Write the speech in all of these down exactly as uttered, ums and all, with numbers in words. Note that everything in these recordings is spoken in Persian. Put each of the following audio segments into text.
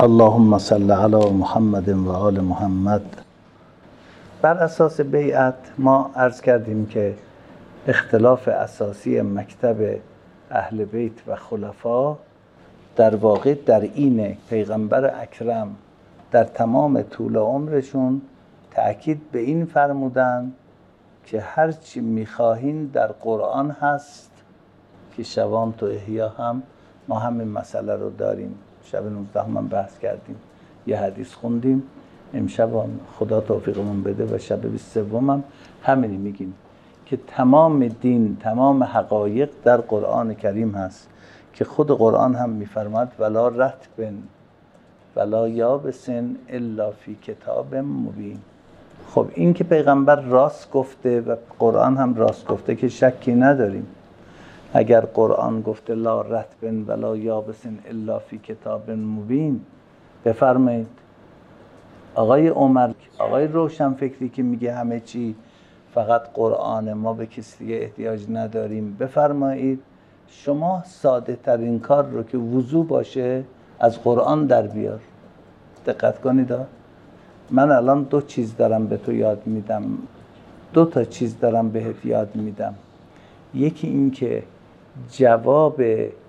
اللهم صل علی محمد و آل محمد. بر اساس بیعت ما عرض کردیم که اختلاف اساسی مکتب اهل بیت و خلفا در واقع در اینه پیغمبر اکرم در تمام طول عمرشون تأکید به این فرمودن که هر چی میخواهین در قرآن هست، که شبان تو احیا هم ما همین مسئله رو داریم. شب نوزده هم بحث کردیم، یه حدیث خوندیم. امشب خدا توفیقمون بده و شب بیست و سه هم همینی میگیم که تمام دین، تمام حقایق در قرآن کریم هست که خود قرآن هم میفرماد ولا رطب ولا یابس الا فی کتاب مبین. خب این که پیغمبر راست گفته و قرآن هم راست گفته که شکی نداریم. اگر قرآن گفته لا رطب ولا یابس الا فی کتاب مبین، بفرمایید آقای عمر، آقای روشنفکری که میگه همه چی فقط قرآن، ما به کسی دیگه احتیاج نداریم، بفرمایید شما ساده ترین کار رو که وضو باشه از قرآن در بیار. دقت کنید، من الان دو چیز دارم به تو یاد میدم، دو تا چیز دارم بهت یاد میدم. یکی این که جواب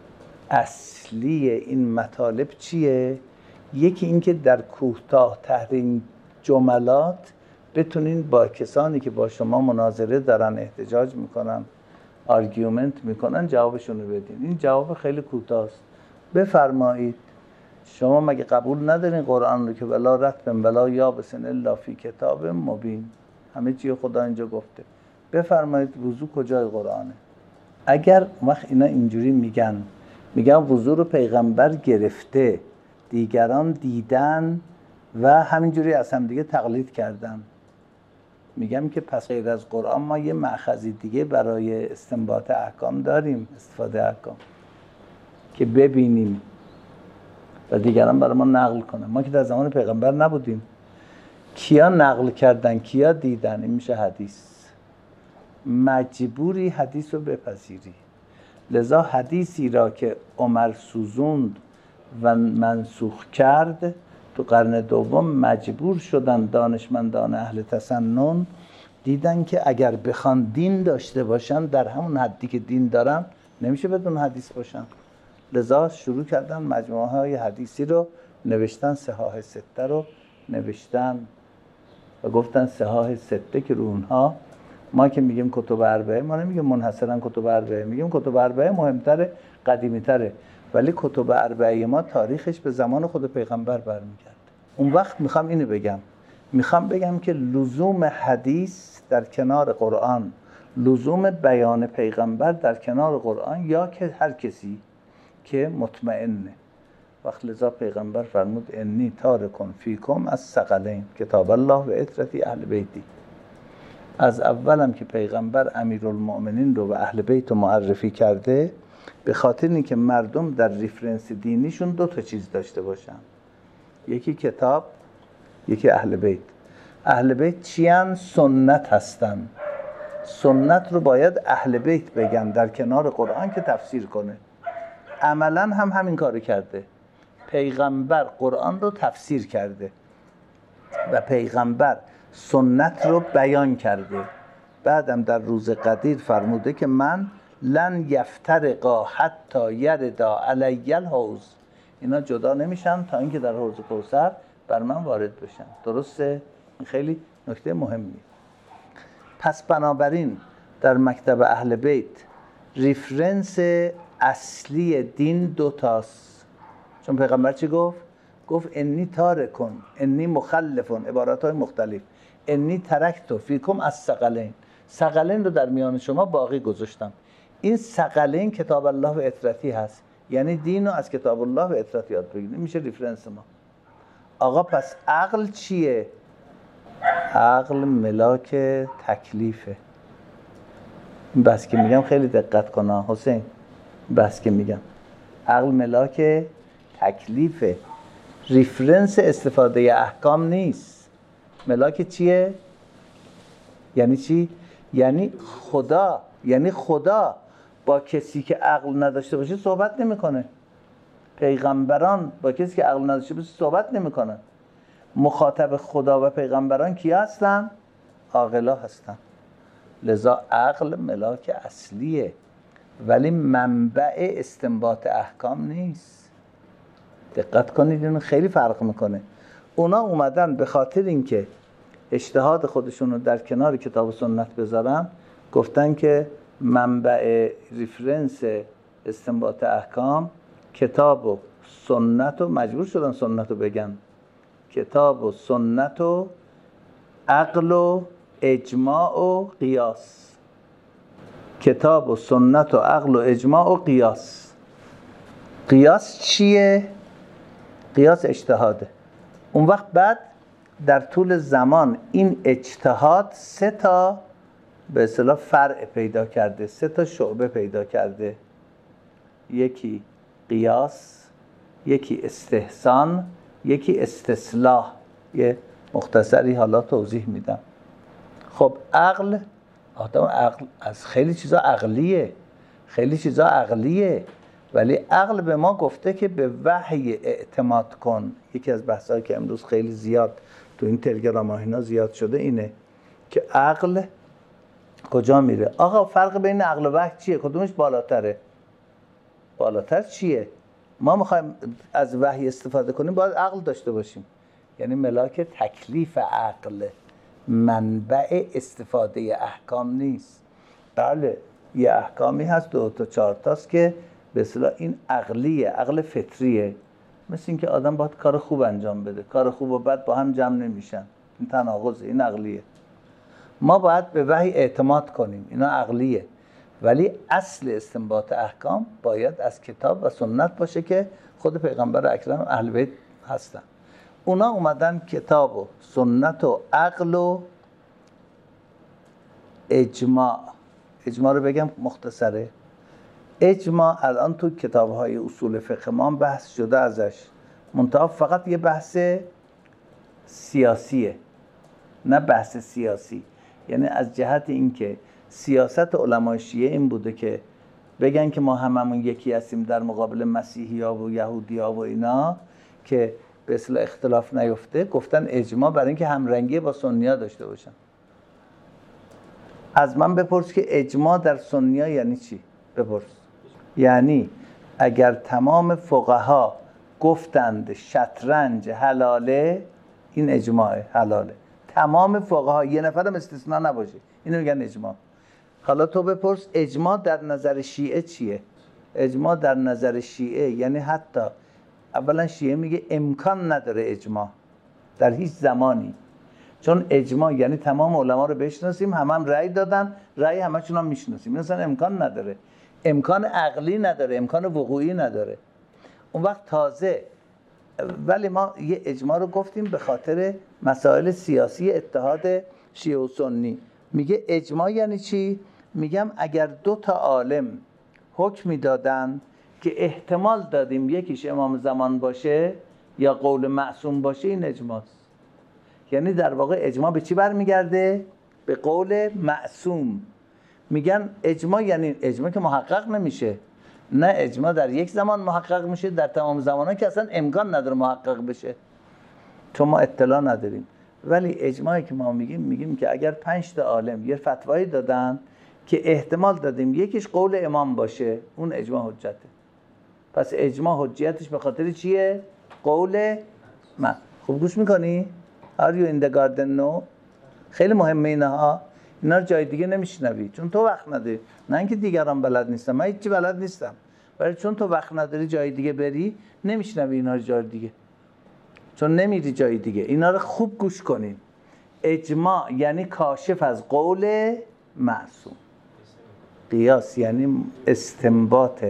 اصلی این مطالب چیه، یکی این که در کوتاه ترین جملات بتونین با کسانی که با شما مناظره دارن، احتجاج میکنن، آرگومنت میکنن، جوابشون رو بدین. این جواب خیلی کوتاه است. بفرمایید شما مگه قبول ندارین قرآن رو که ولا رطب ولا یابس الا فی کتاب مبین، همه چی خدا اینجا گفته، بفرمایید وضو کجای قرآنه؟ اگر وقت اینا اینجوری میگن، میگن وضو رو پیغمبر گرفته، دیگران دیدن و همینجوری از هم دیگه تقلید کردن، میگم که پس غیر از قرآن ما یه مأخذی دیگه برای استنباط احکام داریم، استفاده احکام، که ببینیم و دیگران برای ما نقل کنن. ما که در زمان پیغمبر نبودیم، کیا نقل کردن، کیا دیدن؟ این میشه حدیث. مجبوری حدیث رو بپذیری. لذا حدیثی را که عمر سوزوند و منسوخ کرد تو قرن دوم، مجبور شدن دانشمندان اهل تسنن، دیدن که اگر بخوان دین داشته باشن در همون حدی که دین دارن نمیشه بدون حدیث باشن. لذا شروع کردن مجموعه های حدیثی رو نوشتن، صحاح سته رو نوشتن و گفتن صحاح سته که رو اونها، ما که میگیم کتب اربعه، ما نمیگیم منحصرا کتب اربعه، میگیم کتب اربعه مهمتره، قدیمی تره، ولی کتب اربعه ما تاریخش به زمان خود پیغمبر برمیگرده. اون وقت میخوام اینو بگم، میخوام بگم که لزوم حدیث در کنار قرآن، لزوم بیان پیغمبر در کنار قرآن، یا که هر کسی که مطمئنه. وقت لذا پیغمبر فرمود انی تارکم فیکم الثقلین کتاب الله و عترتی اهل بیتی. از اولم که پیغمبر امیرالمؤمنین رو و اهل بیت رو معرفی کرده، به خاطر اینکه مردم در ریفرنس دینیشون دو تا چیز داشته باشن، یکی کتاب، یکی اهل بیت. اهل بیت چیان؟ سنت هستن. سنت رو باید اهل بیت بگن در کنار قرآن که تفسیر کنه. عملا هم همین کارو کرده. پیغمبر قرآن رو تفسیر کرده و پیغمبر سنت رو بیان کرده. بعدم در روز قدیر فرموده که من لن یفترقا حتی یردا علی الحوض، اینا جدا نمیشن تا اینکه در حوض کوثر بر من وارد بشن. درسته؟ این خیلی نکته مهمی. پس بنابراین در مکتب اهل بیت ریفرنس اصلی دین دوتاست. چون پیغمبر چی گفت؟ گفت انی تارکن، انی مخلفون، عبارات های مختلف. انی ترکتو فیکم الثقلین، ثقلین رو در میان شما باقی گذاشتم. این ثقلین کتاب الله و عترتی هست، یعنی دین رو از کتاب الله و عترتی یاد بگیرید. میشه ریفرنس ما. آقا پس عقل چیه؟ عقل ملاک تکلیفه. این بس که میگم خیلی دقت کن حسین، بس که میگم عقل ملاک تکلیفه، ریفرنس استفاده احکام نیست. ملاک چیه؟ یعنی چی؟ یعنی خدا، یعنی خدا با کسی که عقل نداشته باشه صحبت نمیکنه. پیغمبران با کسی که عقل نداشته باشه صحبت نمیکنن. مخاطب خدا و پیغمبران کیا هستن؟ عاقلا هستن. لذا عقل ملاک اصلیه ولی منبع استنباط احکام نیست. دقت کنید اینو خیلی فرق میکنه. اونا اومدن به خاطر اینکه اجتهاد خودشون رو در کنار کتاب و سنت بذارن، گفتن که منبع ریفرنس استنباط احکام کتاب و سنت، و مجبور شدن سنت رو بگن، کتاب و سنت و عقل و اجماع و قیاس. کتاب و سنت و عقل و اجماع و قیاس. قیاس چیه؟ قیاس اجتهاده. اون وقت بعد در طول زمان این اجتهاد سه تا به اصطلاح فرع پیدا کرده، سه تا شعبه پیدا کرده. یکی قیاس، یکی استحسان، یکی استصلاح. یه مختصری حالا توضیح میدم. خب عقل، آدم عقل از خیلی چیزا عقلیه، خیلی چیزا عقلیه، ولی عقل به ما گفته که به وحی اعتماد کن. یکی از بحثایی که امروز خیلی زیاد تو این تلگرام ها اینا زیاد شده اینه که عقل کجا میره. آقا فرق بین عقل و وحی چیه؟ کدومش بالاتره؟ بالاتر چیه؟ ما میخوایم از وحی استفاده کنیم باید عقل داشته باشیم. یعنی ملاک تکلیف عقل، منبع استفاده احکام نیست. بله یه احکامی هست دو تا چهار تاست که به اصطلاح این عقلیه، عقل فطریه. مثل این که آدم باید کار خوب انجام بده، کار خوب و بد با هم جمع نمیشن، این تناقضه، این عقلیه. ما باید به وحی اعتماد کنیم، اینا عقلیه. ولی اصل استنباط احکام باید از کتاب و سنت باشه که خود پیغمبر اکرم اهل بیت هستن. اونا اومدن کتاب و سنت و عقل و اجماع. اجماع رو بگم مختصره. اجماع الان تو کتاب‌های اصول فقه ما بحث شده ازش، منتها فقط یه بحث سیاسیه، نه بحث سیاسی. یعنی از جهت اینکه سیاست علمای شیعه این بوده که بگن که ما هممون یکی هستیم در مقابل مسیحی‌ها و یهودی‌ها و اینا، که به اصطلاح اختلاف نیفته، گفتن اجماع برای اینکه همرنگی با سنی‌ها داشته باشن. از من بپرس که اجماع در سنی‌ها یعنی چی؟ بپرس. یعنی اگر تمام فقها گفتند شطرنج حلاله، این اجماع حلاله. تمام فقها، یه نفرم استثناء نباشه، اینو میگن اجماع. حالا تو بپرس اجماع در نظر شیعه چیه؟ اجماع در نظر شیعه یعنی حتی اولا شیعه میگه امکان نداره اجماع در هیچ زمانی، چون اجماع یعنی تمام علما رو بشناسیم، هم هم رأی دادن، رأی همشون هم میشناسیم. مثلا امکان نداره، امکان عقلی نداره، امکان وقوعی نداره. اون وقت تازه، ولی ما یه اجماع رو گفتیم به خاطر مسائل سیاسی اتحاد شیعه و سنی. میگه اجماع یعنی چی؟ میگم اگر دو تا عالم حکمی دادن که احتمال دادیم یکیش امام زمان باشه یا قول معصوم باشه، این اجماعست. یعنی در واقع اجماع به چی برمیگرده؟ به قول معصوم. میگن اجماع یعنی اجماع که محقق نمیشه. نه، اجماع در یک زمان محقق میشه، در تمام زمانها که اصلا امکان نداره محقق بشه، چون ما اطلاع نداریم. ولی اجماعی که ما میگیم، میگیم که اگر پنج تا عالم یه فتوایی دادن که احتمال دادیم یکیش قول امام باشه، اون اجماع حجته. پس اجماع حجیتش به خاطر چیه؟ قول من. خوب گوش میکنی؟ Are you in the garden no؟ خیلی مهمه اینها. اینا رو جای دیگه نمیشنوی چون تو وقت نداری. نه اینکه دیگران بلد نیستم، من هیچی بلد نیستم، ولی چون تو وقت نداری جای دیگه بری، نمیشنوی اینا رو جای دیگه، چون نمیری جای دیگه. اینا رو خوب گوش کنین. اجماع یعنی کاشف از قول معصوم. قیاس یعنی استنباط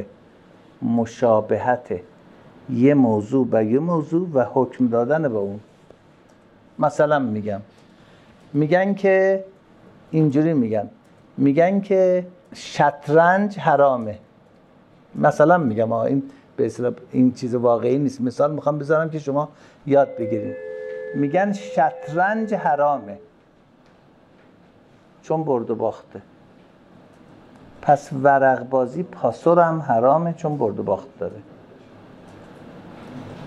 مشابهت یه موضوع به یه موضوع و حکم دادن به اون. مثلا میگم میگن که اینجوری میگن میگن که شطرنج حرامه. مثلا میگم آه این به اصطلاح این چیز واقعی نیست، مثال میخوام بذارم که شما یاد بگیرید. میگن شطرنج حرامه چون برد و باخته. پس ورق بازی پاسور هم حرامه چون برد و باخت داره.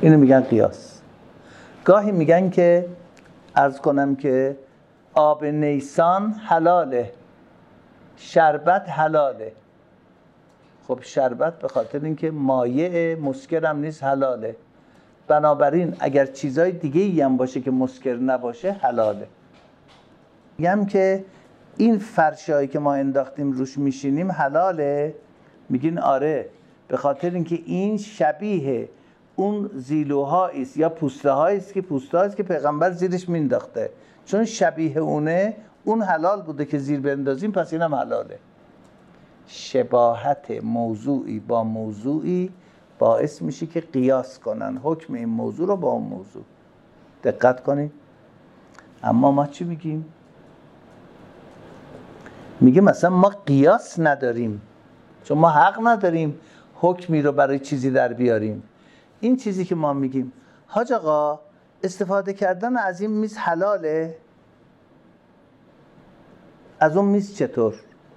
اینو میگن قیاس. گاهی میگن که عرض کنم که آب نیسان حلاله، شربت حلاله. خب شربت به خاطر اینکه مایع مسکرم نیست حلاله، بنابراین اگر چیزای دیگه ای هم باشه که مسکر نباشه حلاله. میگم که این فرشایی که ما انداختیم روش میشینیم حلاله؟ میگین آره، به خاطر اینکه این شبیه اون زیلوهایی است یا پوسته هایی است که پوسته هایی است که پیغمبر زیرش مینداخته، چون شبیه اونه اون حلال بوده که زیر بندازیم، پس اینم حلاله. شباهت موضوعی با موضوعی باعث میشه که قیاس کنن حکم این موضوع رو با اون موضوع. دقت کنید. اما ما چی میگیم؟ میگه مثلا ما قیاس نداریم، چون ما حق نداریم حکمی رو برای چیزی در بیاریم. این چیزی که ما میگیم حاج آقا استفاده کردن از این میز حلاله، از اون میز چطور؟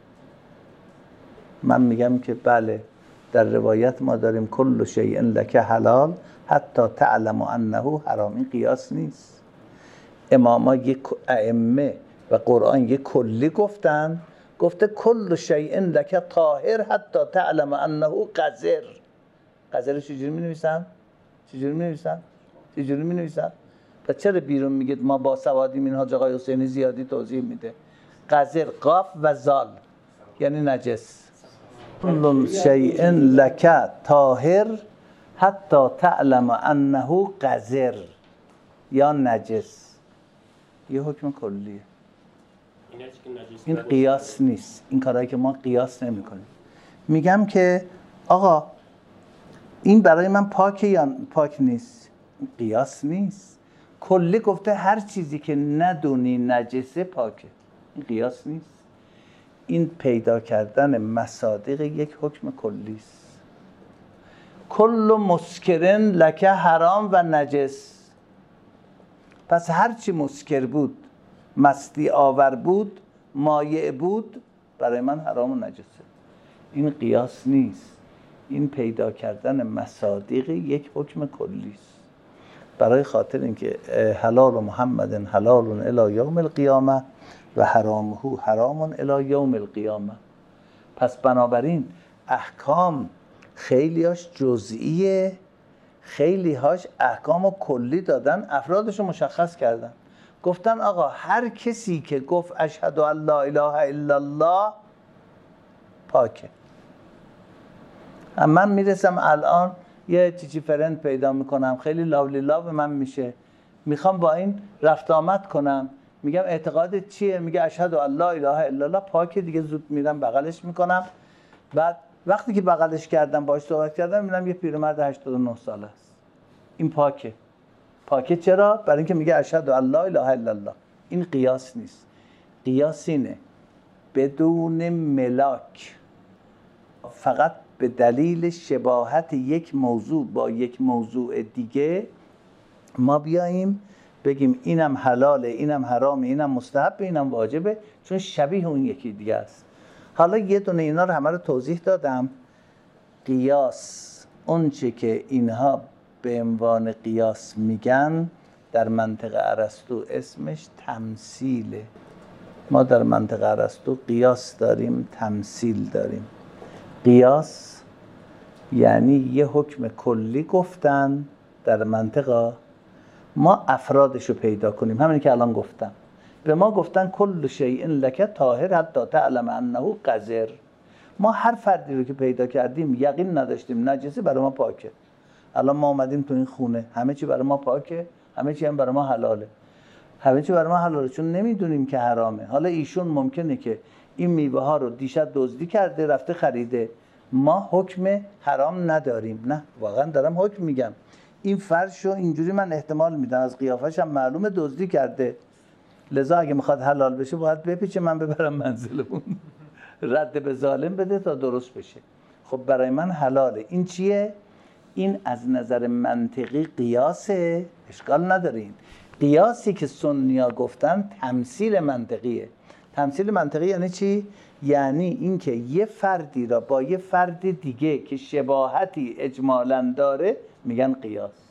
من میگم که بله، در روایت ما داریم کل شیء لک حلال حتی تعلم انه حرام. این قیاس نیست. اماما یک ائمه و قرآن یک کلی گفتن، گفته کل شیء لک طاهر حتی تعلم انه قذر. قذر چجوری می نویسن؟ چجوری می نویسن؟ چجوری می نویسن؟ پس چرا بیرون میگید ما با سوادیم؟ این حاج آقای حسینی زیادی توضیح میده. قذر قاف و زال یعنی نجس. کل شیء لک طاهر حتی تعلم انه قذر یا نجس. یه حکم کلیه. این قیاس نیست. این کارهایی که ما قیاس نمی کنیم. میگم که آقا این برای من پاکه یا پاک نیست؟ قیاس نیست. کلی گفته هر چیزی که ندونی نجسه پاکه. این قیاس نیست. این پیدا کردن مصادیق یک حکم کلی است. کل مسکرن لک حرام و نجس. پس هر چی مسکر بود، مستی آور بود، مایع بود، برای من حرام و نجسه. این قیاس نیست. این پیدا کردن مصادیق یک حکم کلی است. برای خاطر اینکه حلال محمد حلال الی یوم القیامه و حرامه حرام الی یوم القیامه. پس بنابراین احکام خیلیاش جزئیه، خیلی‌هاش احکام کلی دادن، افرادش رو مشخص کردن. گفتن آقا هر کسی که گفت اشهد ان لا اله الا الله پاکه. من میرسم الان یه چیچی فرند پیدا میکنم، خیلی لاولی لاو به من میشه، میخوام با این رفت آمد کنم، میگم اعتقادت چیه؟ میگه اشهد ان لا اله الا الله. پاکه دیگه. زود میرم بغلش میکنم. بعد وقتی که بغلش کردم باهاش صحبت کردم میبینم یه پیرمرد هشتاد و نه ساله است. این پاکه. پاکه چرا؟ برای اینکه میگه اشهد ان لا اله الا الله. این قیاس نیست. قیاس اینه بدون ملاک، فقط به دلیل شباهت یک موضوع با یک موضوع دیگه ما بیاییم بگیم اینم حلاله، اینم حرامه، اینم مستحبه، اینم واجبه، چون شبیه اون یکی دیگه است. حالا یه دونه اینا رو همه رو توضیح دادم. قیاس، اون چه که اینها به عنوان قیاس میگن، در منطق ارسطو اسمش تمثیله. ما در منطق ارسطو قیاس داریم، تمثیل داریم. قیاس یعنی یه حکم کلی گفتن در منطقه، ما افرادش رو پیدا کنیم. همین که الان گفتم، به ما گفتن کل شیء لک طاهر حتی تعلم انه قذر. ما هر فردی رو که پیدا کردیم یقین نداشتیم نجسه، برای ما پاکه. الان ما اومدیم تو این خونه، همه چی برای ما پاکه، همه چی هم برای ما حلاله. همه چی برای ما حلاله چون نمیدونیم که حرامه. حالا ایشون ممکنه که این میوه ها رو دیشب دزدی کرده رفته خریده، ما حکم حرام نداریم. نه، واقعا دارم حکم میگم. این فرش رو اینجوری من احتمال میدم، از قیافش هم معلومه دزدی کرده، لذا اگه میخواد حلال بشه باید بپیچه، من ببرم منزلمون رد به ظالم بده تا درست بشه. خب برای من حلاله. این چیه؟ این از نظر منطقی قیاسه، اشکال ندارین. قیاسی که سنیا گفتن تمثیل منطقیه. تمثیل منطقی یعنی چی؟ یعنی اینکه یه فردی را با یه فرد دیگه که شباهتی اجمالاً داره میگن قیاس.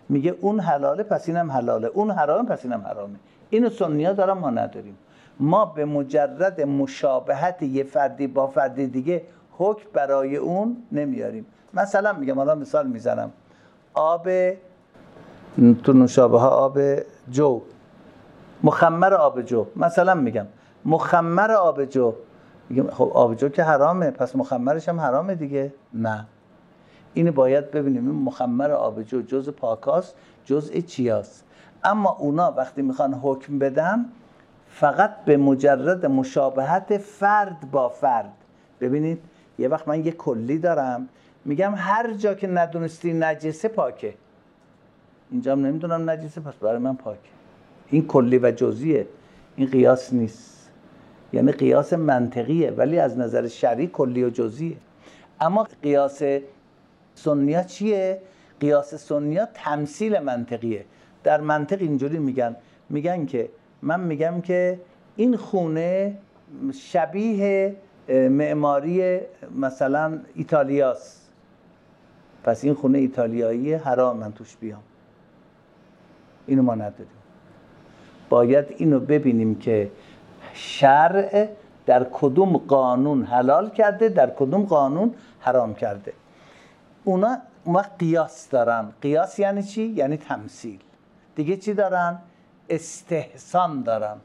میگه اون حلاله پس اینم حلاله، اون حرامه پس اینم حرامه. اینو سنی‌ها دارن، ما نداریم. ما به مجرد مشابهت یه فردی با فردی دیگه حکم برای اون نمیاریم. مثلا میگم، حالا مثال میزنم، آب تو نوشابه ها، آب جو، مخمر آب جو، مثلا میگم مخمر آب جو، میگم خب آب جو که حرامه پس مخمرش هم حرامه دیگه. نه، اینو باید ببینیم این مخمر آب جو جز پاکاست، جزء چیاست. اما اونا وقتی میخوان حکم بدن فقط به مجرد مشابهت فرد با فرد. ببینید یه وقت من یه کلی دارم میگم هر جا که ندونستی نجسه پاکه، اینجا هم نمیدونم نجسه پس برای من پاکه. این کلی و جزئیه، این قیاس نیست، یعنی قیاس منطقیه ولی از نظر شرعی کلی و جزئیه. اما قیاس سنی‌ها چیه؟ قیاس سنی‌ها تمثیل منطقیه. در منطق اینجوری میگن، میگن که من میگم که این خونه شبیه معماری مثلا ایتالیاست، پس این خونه ایتالیایی حرام من توش بیام. اینو ما نداریم. باید اینو ببینیم که شرع در کدوم قانون حلال کرده، در کدوم قانون حرام کرده. اونا ما قیاس دارن. قیاس یعنی چی؟ یعنی تمثیل. دیگه چی دارن؟ استحسان دارن.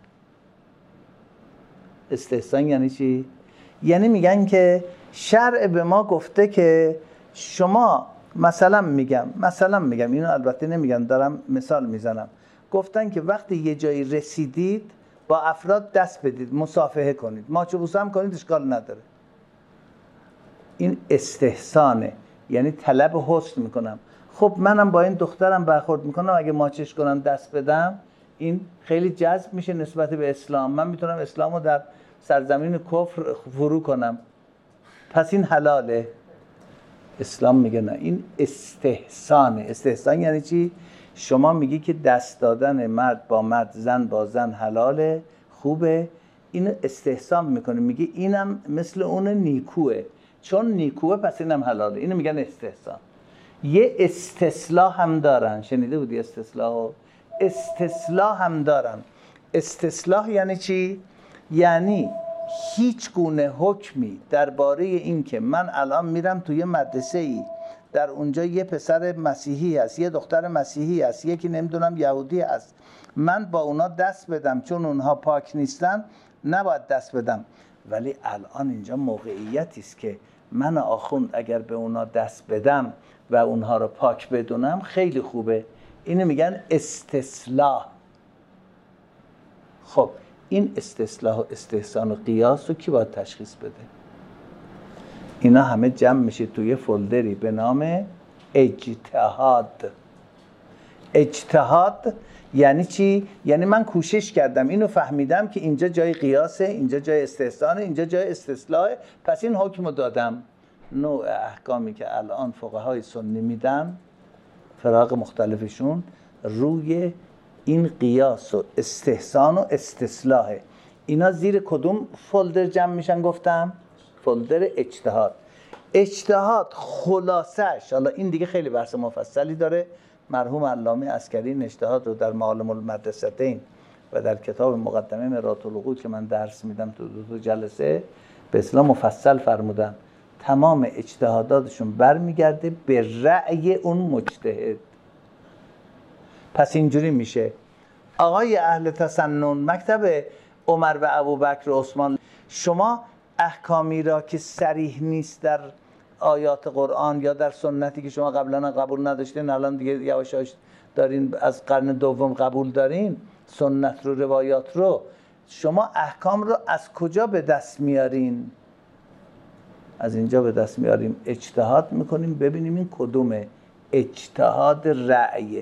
استحسان یعنی چی؟ یعنی میگن که شرع به ما گفته که شما مثلا میگم مثلا میگم اینو البته نمیگن، دارم مثال میزنم، گفتن که وقتی یه جایی رسیدید با افراد دست بدید، مصافحه کنید، ماچو بوسه هم کنید، اشکال نداره. این استحسانه، یعنی طلب حسن میکنم. خب منم با این دخترم برخورد میکنم، اگه ماچش کنم دست بدم این خیلی جذب میشه نسبت به اسلام، من میتونم اسلامو در سرزمین کفر فرو کنم، پس این حلاله. اسلام میگه نه، این استحسانه. استحسان یعنی چی؟ شما میگی که دست دادن مرد با مرد، زن با زن حلاله، خوبه، اینو استحسان میکنه، میگه اینم مثل اون نیکوه، چون نیکوه پس اینم حلاله. اینو میگن استحسان. یه استصلاح هم دارن، شنیده بودی استصلاحو؟ استصلاح هم دارن. استصلاح یعنی چی؟ یعنی هیچ گونه حکمی درباره این که من الان میرم توی مدرسه ای، در اونجا یه پسر مسیحی هست، یه دختر مسیحی هست، یکی نمیدونم یهودی هست، من با اونا دست بدم چون اونها پاک نیستن، نباید دست بدم. ولی الان اینجا موقعیتی است که من آخوند اگر به اونا دست بدم و اونها رو پاک بدونم خیلی خوبه. اینو میگن استصلاح. خب این استصلاح و استحسان و قیاس رو کی باید تشخیص بده؟ اینا همه جمع میشه توی فولدری به نام اجتهاد. اجتهاد یعنی چی؟ یعنی من کوشش کردم، اینو فهمیدم که اینجا جای قیاسه، اینجا جای استحسانه، اینجا جای استصلاحه، پس این حکم رو دادم. نوع احکامی که الان فقهای سنی میدن، فراق مختلفشون، روی این قیاس و استحسان و استصلاحه. اینا زیر کدوم فولدر جمع میشن گفتم؟ فولدر اجتهاد. اجتهاد خلاصش، حالا این دیگه خیلی بحث مفصلی داره، مرحوم علامه عسکری این اجتهاد رو در معالم المدرستین و در کتاب مقدمه مرآة العقول که من درس میدم تو دو, دو جلسه به اصطلاح مفصل فرمودن. تمام اجتهاداتشون برمیگرده به رأی اون مجتهد. پس اینجوری میشه آقای اهل تسنن، مکتب عمر و ابوبکر و عثمان، شما احکامی را که صریح نیست در آیات قرآن یا در سنتی که شما قبلا قبول نداشتین، الان دیگه یواش یواش دارین از قرن دوم قبول دارین، سنت رو، روایات رو، شما احکام رو از کجا به دست میارین؟ از اینجا به دست میاریم، اجتهاد میکنیم ببینیم این کدومه. اجتهاد رأی.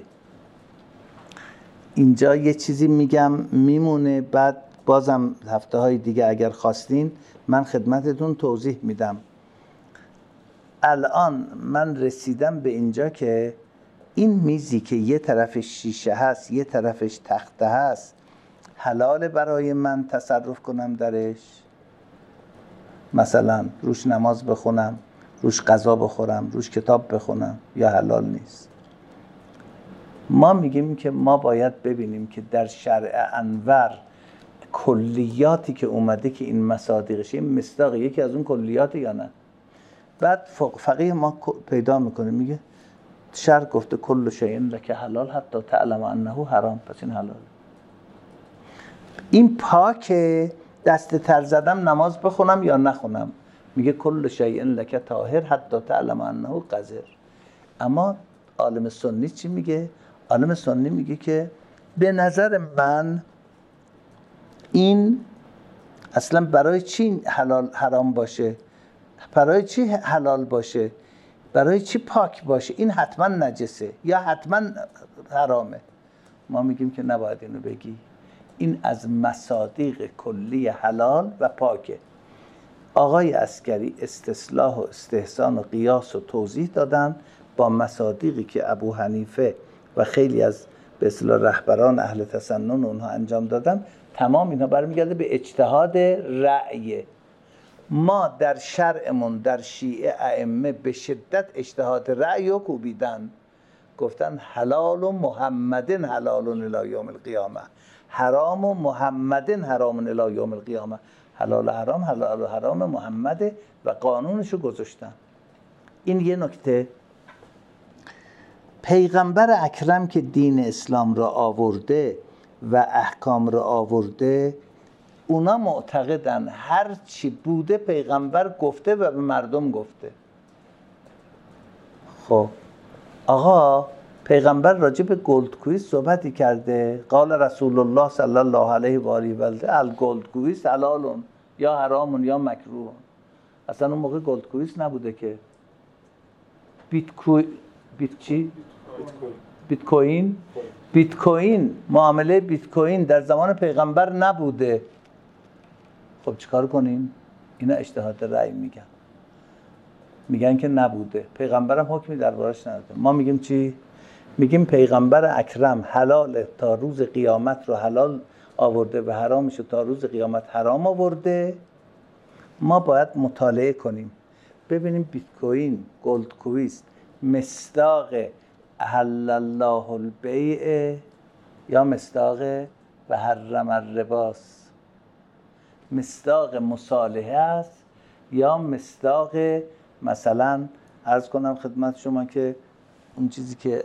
اینجا یه چیزی میگم میمونه، بعد بازم هفته های دیگه اگر خواستین من خدمتتون توضیح میدم. الان من رسیدم به اینجا که این میزی که یه طرفش شیشه هست یه طرفش تخته هست، حلاله برای من تصرف کنم درش؟ مثلا روش نماز بخونم، روش غذا بخورم، روش کتاب بخونم، یا حلال نیست؟ ما میگیم که ما باید ببینیم که در شرع انور کلیاتی که اومده که این مصادیقش این مصداق یکی از اون کلیات یا نه. بعد فقیه ما پیدا میکنه میگه شرع گفته کل شیء لک حلال حتی تعلم انه حرام، پس این حلال. این پاکه دست تر زدم نماز بخونم یا نخونم، میگه کل شیء لک طاهر حتی تعلم انه قذر. اما عالم سنی چی میگه؟ عالم سنی میگه که به نظر من این اصلا برای چی حلال حرام باشه، برای چی حلال باشه، برای چی پاک باشه، این حتما نجسه یا حتما حرامه. ما میگیم که نباید اینو بگی، این از مصادیق کلی حلال و پاکه. آقای عسکری استصلاح و استحسان و قیاس و توضیح دادن با مصادیقی که ابو حنیفه و خیلی از به اصطلاح رهبران اهل تسنن اونها انجام دادن. تمام اینها برمیگرده به اجتهاد رأی. ما در شرعمون در شیعه ائمه به شدت اجتهاد رأی رو کوبیدن، گفتن حلال و محمدن حلال الی یوم القیامه، حرام و محمدن حرام الی یوم القیامه. حلال و حرام حلال و حرام محمده و قانونشو گذاشتن. این یه نکته. پیغمبر اکرم که دین اسلام را آورده و احکام را آورده، اونا معتقدن هر چی بوده پیغمبر گفته و به مردم گفته. خب آقا پیغمبر راجع به گلدکویز صحبتی کرده، قال رسول الله صلی الله علیه و آله و آله الگلدکویز حلالون یا حرامون یا مکروهون. اصلا اون موقع گلدکویز نبوده که. بیت کوین بیت چی؟ بیت کوین بیت کوین معامله بیت کوین در زمان پیغمبر نبوده. خب چیکار کنیم؟ اینا اجتهاد رأی میگن، میگن که نبوده، پیغمبرم حکمی دربارش نداده. ما میگیم چی؟ میگیم پیغمبر اکرم حلال تا روز قیامت رو حلال آورده و حرامش رو تا روز قیامت حرام آورده. ما باید مطالعه کنیم ببینیم بیت کوین گلد کویست مصداق احل الله البیع یا مصداق و حرم الرباس، مصداق مصالحه است یا مصداق مثلا عرض کنم خدمت شما که اون چیزی که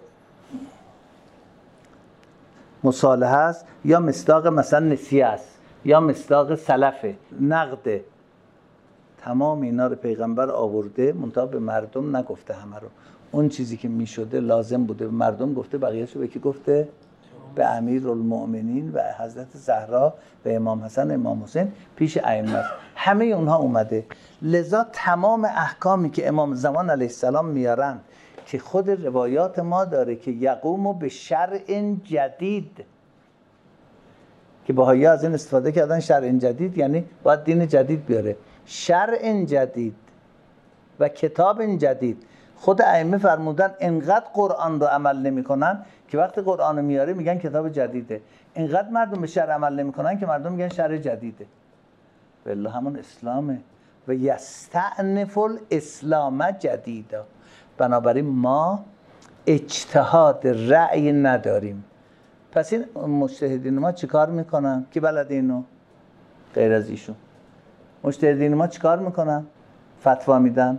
مصالحه است یا مصداق مثلا نسیه است یا مصداق سلفه نقده. تمام اینا رو پیغمبر آورده منتها به مردم نگفته همه رو. اون چیزی که می شده لازم بوده به مردم گفته، بقیه‌شو به کی گفته؟ به امیرالمؤمنین و حضرت زهرا و امام حسن و امام حسین پیش ائمه. همه اونها اومده. لذا تمام احکامی که امام زمان علیه السلام میارن که خود روایات ما داره که یقومو به شرع جدید، که بهایی از این استفاده کردن شرع جدید یعنی باید دین جدید بیاره. شرع جدید و کتاب جدید. خود ائمه فرمودن انقدر قرآن رو عمل نمی‌کنن که وقتی قرآن رو میاره میگن کتاب جدیده، انقدر مردم به شرع عمل نمی‌کنن که مردم میگن شرع جدیده. والله همون اسلامه و یستأنف الاسلام جدیدا. بنابراین ما اجتهاد رأی نداریم. پس این مجتهدین ما چیکار میکنن که بلد اینو؟ غیر از ایشون مجتهدین ما چیکار میکنن؟ فتوا میدن،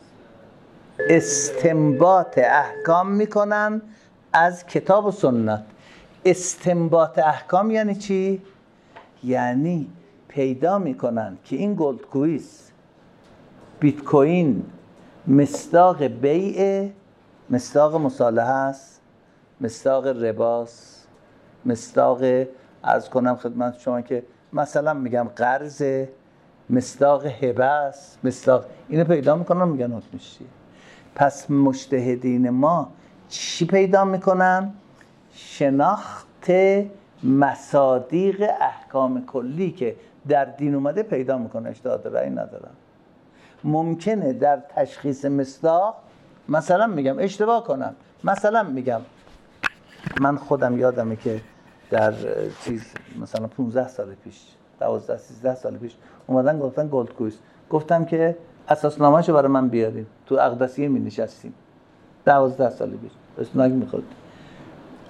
استنباط احکام میکنن از کتاب و سنت. استنباط احکام یعنی چی؟ یعنی پیدا میکنن که این گلد کویس بیت کوین مصداق بیع، مصداق مصالحه است، مصداق رباست، مصداق عرض کنم خدمت شما که مثلا میگم قرض، مصداق هبه است، مصداق اینو پیدا میکنن میگن حکمش چیه. پس مجتهدین ما چی پیدا میکنن؟ شناخت مصادیق احکام کلی که در دین اومده پیدا میکنه، اجتهاد رأی ندارن. ممکنه در تشخیص مصداق مثلا میگم اشتباه کنم، مثلا میگم من خودم یادمه که در چیز مثلا پانزده سال پیش دوازده سیزده سال پیش اومدن گفتن گلد کویس، گفتم که اساسنامه‌شو برای من بیارین، تو اقدسیه می نشستیم دوازده سال پیش، اسناگ میخورد.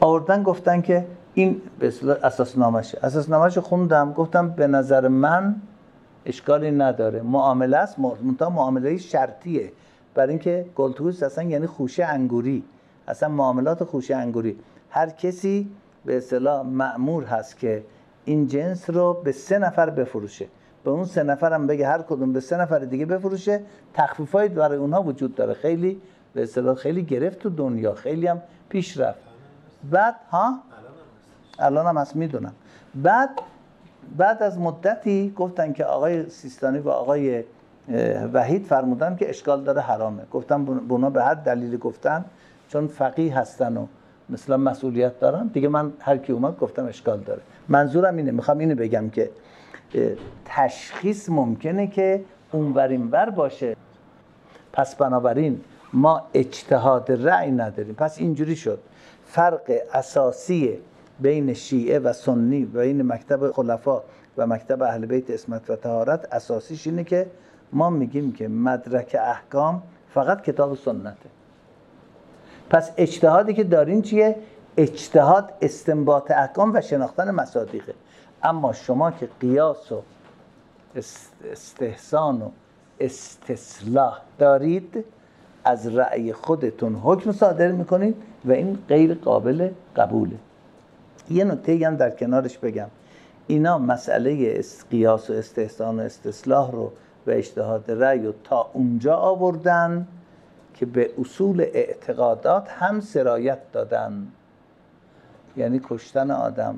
آوردن گفتن که این به اصطلاح اساسنامه‌شه. اساسنامه‌شو خوندم، گفتم به نظر من اشکالی نداره، معامله است، منتها معامله شرطیه، برای اینکه گلتویست اصلا یعنی خوشه انگوری، اصلا معاملات خوشه انگوری. هر کسی به اصطلاح مأمور هست که این جنس رو به سه نفر بفروشه، به اون سه نفر هم بگه هر کدوم به سه نفر دیگه بفروشه. تخفیفایی برای اونها وجود داره، خیلی به اصطلاح خیلی گرفت تو دنیا، خیلی هم پیش رفت. بعد ها الان هم هست میدونم. بعد بعد از مدتی گفتن که آقای سیستانی و آقای وحید فرمودن که اشکال داره، حرامه. گفتم بونا به هر دلیلی گفتن، چون فقیه هستن و مثلا مسئولیت دارن دیگه، من هر کی اومد گفتم اشکال داره. منظورم اینه، میخوام اینو بگم که تشخیص ممکنه که اونور اینور باشه، پس بنابراین ما اجتهاد رأی نداریم. پس اینجوری شد فرق اساسی بین شیعه و سنی، بین مکتب خلفا و مکتب اهل بیت عصمت و طهارت، اساسیش اینه که ما میگیم که مدرک احکام فقط کتاب و سنته. پس اجتهادی که دارین چیه؟ اجتهاد استنباط احکام و شناختن مصادیقه. اما شما که قیاس و استحسان و استصلاح دارید، از رأی خودتون حکم صادر میکنید و این غیر قابل قبوله. یه نکته هم در کنارش بگم، اینا مسئله قیاس و استحسان و استصلاح رو و اجتهاد رأی رو تا اونجا آوردن که به اصول اعتقادات هم سرایت دادن، یعنی کشتن آدم،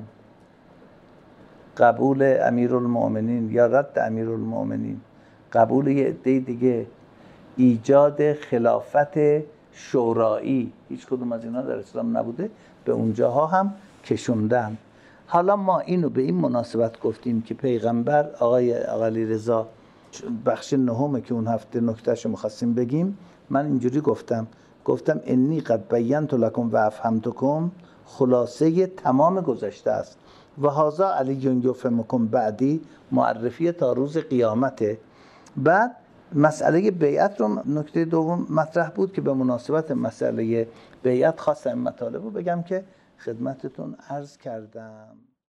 قبول امیرالمؤمنین یا رد امیرالمؤمنین، قبول یه عده دیگه، ایجاد خلافت شورایی، هیچ کدوم از اینا در اسلام نبوده، به اونجاها هم کشوندن. حالا ما اینو به این مناسبت گفتیم که پیغمبر آقای علی رضا بخش نهمه که اون هفته نکتهشو می‌خواستیم بگیم، من اینجوری گفتم گفتم انی قد بینت لکم و افهمتکم، خلاصه تمام گذشته است و هذا علی یفهمکم بعدی، معرفی تا روز قیامته. بعد مسئله بیعت رو نکته دوم مطرح بود که به مناسبت مسئله بیعت خواستم مطالب رو بگم که خدمتتون عرض کردم.